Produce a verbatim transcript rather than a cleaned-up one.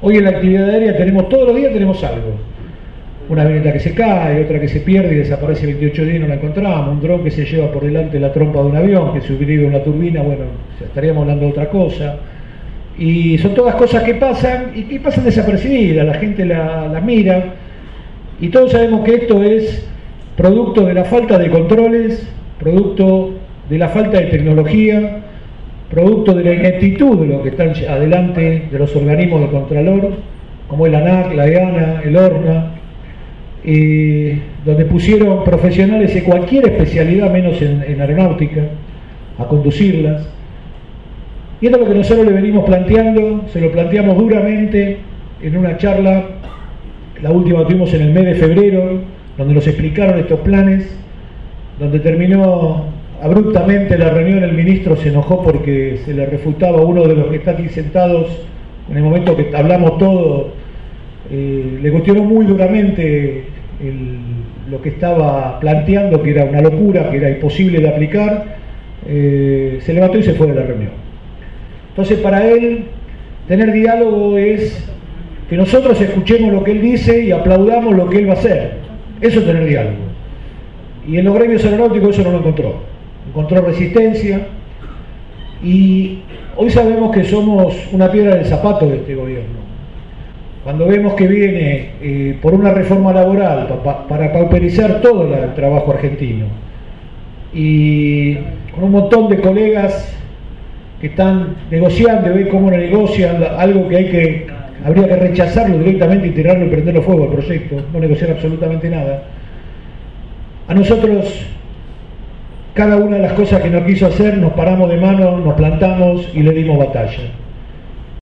Hoy en la actividad aérea tenemos, todos los días tenemos algo. Una avioneta que se cae, otra que se pierde y desaparece veintiocho días y no la encontramos, un dron que se lleva por delante la trompa de un avión, que se hubiera una turbina, bueno, estaríamos hablando de otra cosa. Y son todas cosas que pasan y que pasan desapercibidas, la gente las la mira, y todos sabemos que esto es producto de la falta de controles, producto de la falta de tecnología, producto de la ineptitud de los que están adelante de los organismos de Contralor, como el ANAC, la EANA, el ORNA, eh, donde pusieron profesionales de cualquier especialidad menos en, en aeronáutica a conducirlas. Y esto es lo que nosotros le venimos planteando, se lo planteamos duramente en una charla, la última que tuvimos en el mes de febrero, donde nos explicaron estos planes, donde terminó abruptamente la reunión. El ministro se enojó porque se le refutaba a uno de los que está aquí sentados en el momento que hablamos todo, eh, le cuestionó muy duramente el, lo que estaba planteando, que era una locura, que era imposible de aplicar, eh, se levantó y se fue de la reunión. Entonces, para él, tener diálogo es que nosotros escuchemos lo que él dice y aplaudamos lo que él va a hacer. Eso es tener diálogo. Y en los gremios aeronáuticos eso no lo encontró. Encontró resistencia, y hoy sabemos que somos una piedra del zapato de este gobierno. Cuando vemos que viene eh, por una reforma laboral pa, para pauperizar todo el trabajo argentino, y con un montón de colegas que están negociando, ven cómo lo negocian, algo que hay que, habría que rechazarlo directamente y tirarlo y prenderlo fuego al proyecto, no negociar absolutamente nada. A nosotros, cada una de las cosas que no quiso hacer, nos paramos de mano, nos plantamos y le dimos batalla.